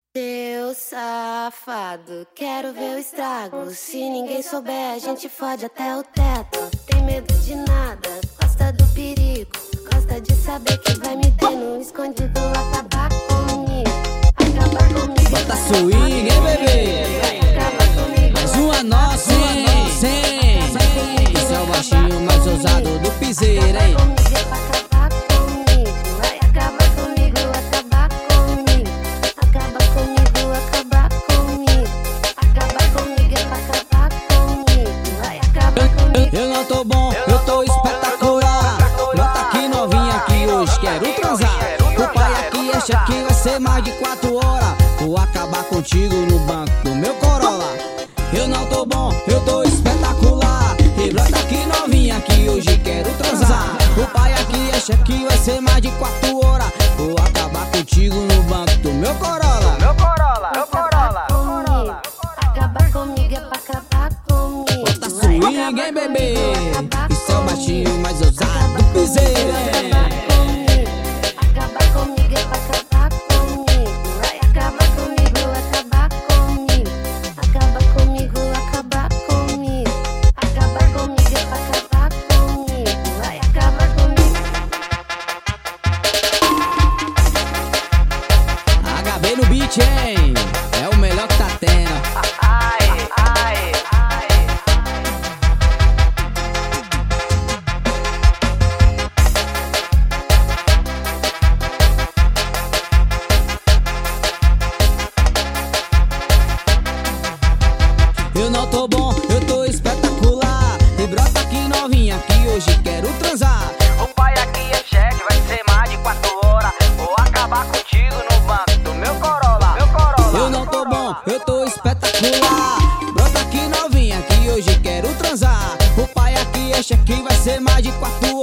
Seu safado, quero ver o estrago. Se ninguém souber, a gente fode até o teto. Tem medo de nada, gosta do perigo. Gosta de saber que vai me ter no escondido. Acabar comigo, acabar comigo. Bota swing, hein, bebê? Acaba comigo. Mais uma nossa, hein? Esse é o baixinho mais ousado do piseiro, hein? Eu não tô bom, eu tô espetacular. Brota aqui novinha que hoje quero transar. O pai aqui é check-in, vai ser mais de 4 horas. Vou acabar contigo no banco do meu Corolla. Eu não tô bom, eu tô espetacular. E brota aqui novinha que hoje quero transar. O pai aqui é check-in, vai ser mais de 4 horas. Vou acabar contigo no banco do meu Corolla. Meu Corolla, meu Corolla, Corolla. Acabar comigo é pra acabar comigo. Bota swing, hein, bebê? Esse é o baixinho mais ousado do piseiro, hein? Acabar comigo é pra acabar comigo. Vai acabar comigo, acabar comigo. Acabar comigo, acabar comigo. Acabar comigo é pra acabar comigo. Vai acabar comigo. HB no beat, hein? É o melhor que tá tendo. Eu não tô bom, eu tô espetacular. E brota aqui novinha que hoje quero transar. O pai aqui é cheque, vai ser mais de 4 horas. Vou acabar contigo no banco do meu Corolla. Meu Corolla. Eu não tô bom, eu tô espetacular. Brota aqui novinha que hoje quero transar. O pai aqui é check-in, vai ser mais de 4 horas.